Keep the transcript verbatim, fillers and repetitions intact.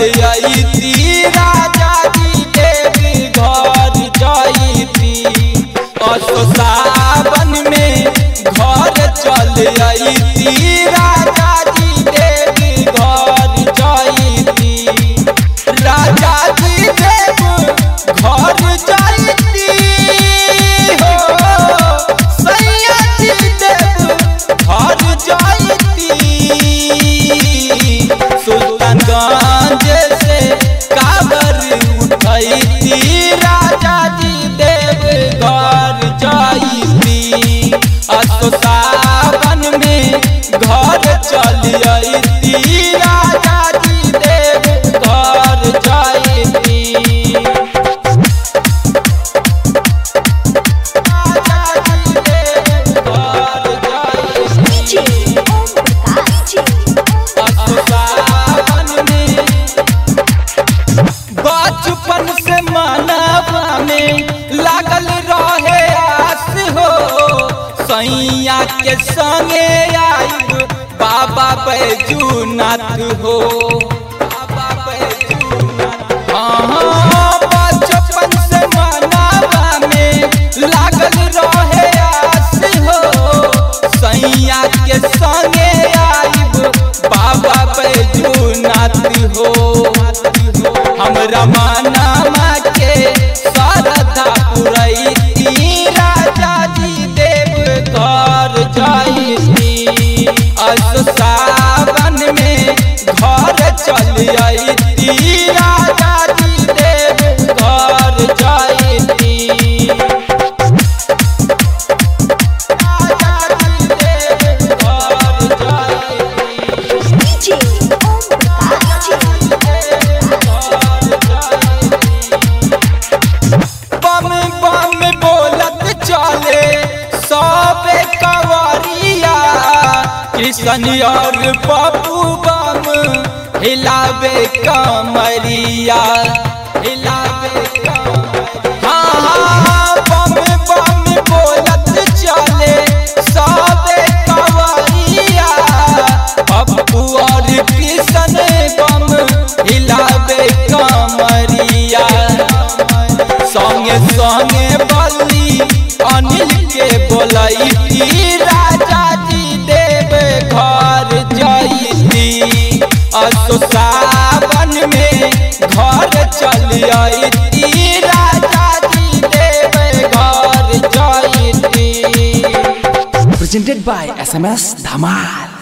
अइती राजा जी देव घर जइती। असो सावन में घर चल अइती राजा जी देव घर जइती। राजा जी देव घर जइती हो सैया जी देव घर जइती। सुल्तानगंज से काबर उठैती राजा जी देव घर जइती। असो सावन में घर चल अइती राजा जी देव घर जइती। बचपन से मनवा में लागल रहे आस हो सैया के संगे आइब बाबा बैजूनाथ हो। बाबा बैजूनाथ हाँ बचपन से मनवा में लागल रहे आस हो सैया के संगे आइब बाबा बैजूनाथ हो। हमरा मानमा के श्रद्धा पुरैती राजा जी देव घर जइती। असो सावन में घर चल अइती राजा जी देव घर जइती। राजा जी देव घर जइती। बम बम बोलत चले सबे कंवरिया कृष्ण और पप्पू बम हिलावे कमरिया हिलावे कमरिया। हाँ हाँ बम बम बोलत चले सबे कंवरिया पप्पू और कृष्ण बम हिलावे कमरिया। संगे संगे बल्ली अनिल के बोलैती राजा जी देव घर जइती। असो सावन में घर चल अइती राजा जी देव घर जइती। Presented by S M S Dhamal।